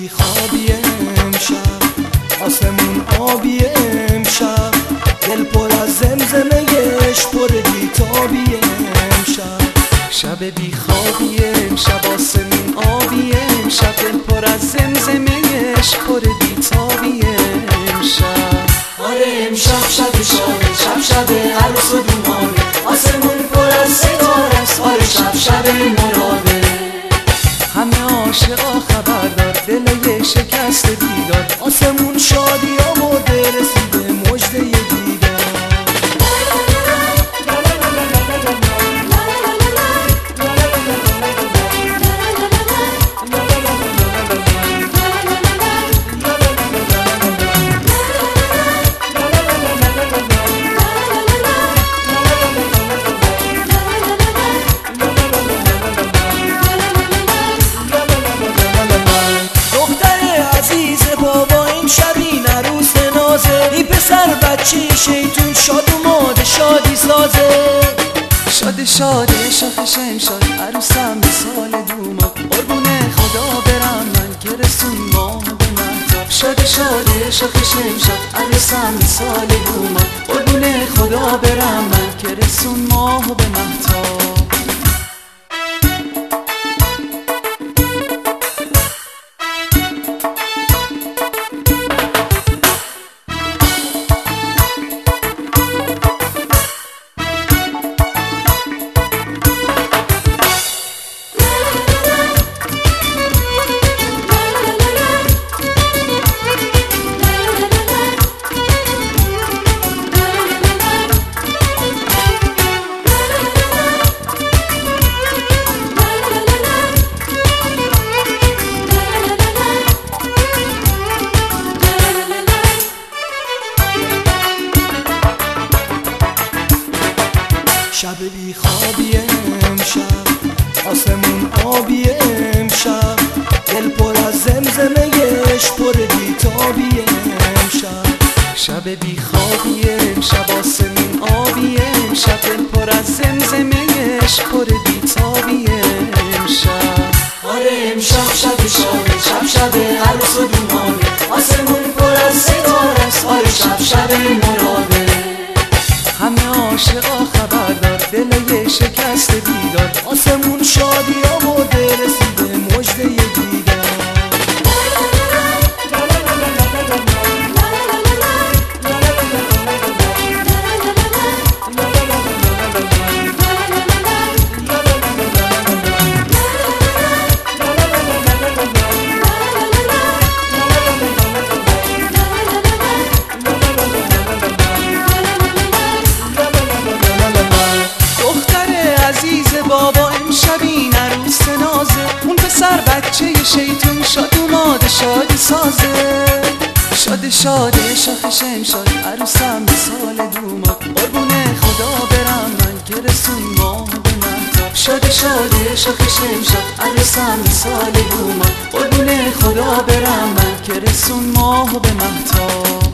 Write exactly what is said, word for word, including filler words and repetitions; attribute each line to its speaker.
Speaker 1: بی خوابی امشب، آسمون آبی امشب، دل پر از زمزمه‌اش پر بیتابی امشب.
Speaker 2: شب بی خوابی امشب، آسمون آبی امشب، دل پر از زمزمه‌اش پر بیتابی امشب.
Speaker 1: آره امشب شب شاده، شب شب عروس و دومانه، آسمون پر از ستاره است. آره شب شب مراده،
Speaker 2: همه عاشقا خبردار، دل شکست دیدار،
Speaker 1: آسمون شادی آورده، رسیده مژده دیدار. این پسر بچه شیطون شاد و ماده شادی سازه.
Speaker 2: شاد شاده شاخش امشاد، عروسم مثال دوما، قربون خدا برم من که رسون ماه به مهتاب. شاد شاده شاخش امشاد، عروسم مثال دوما، قربون خدا برم من که رسون ماه به مهتاب.
Speaker 1: شب بی خوابی امشب، آسمون آبی امشب، دل پر از زمزمه‌اش پر بیتابی امشب.
Speaker 2: شب بی خوابی امشب، آسمون آبی امشب، دل پر از زمزمه‌اش پر بیتابی امشب.
Speaker 1: آره امشب شب شاده، شب شب عروس و دومانه، آسمون پر از ستاره است. آره شب شب مراده،
Speaker 2: همه عاشقا خبردار، دل شکست دیدار،
Speaker 1: آسمون شادی آورده، رسیده مژده دیدار.
Speaker 2: بابا امشب این عروس نازه، اون پسر بچه شیطون شاد و ماده شادی سازه. شاد شاده شاخش امشاد، عروسم مثال دوما، قربون خدا برم من که رسون ماه به مهتاب. شاد شاده شاخش امشاد، عروسم مثال دوما، قربون خدا برم من که رسون ماه به مهتاب.